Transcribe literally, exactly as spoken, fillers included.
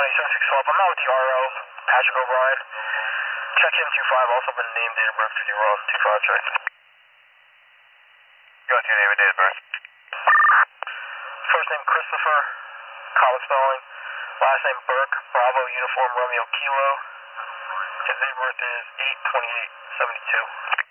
County seven six twelve. I'm out with the R O, Patrick O'Brien. Check in two five, also been named date of birth for the R O two five check. Go to your name and date of birth. First name Christopher, common spelling. Last name Burke, Bravo Uniform Romeo Kilo. His date of birth is eight twenty-eight seventy-two.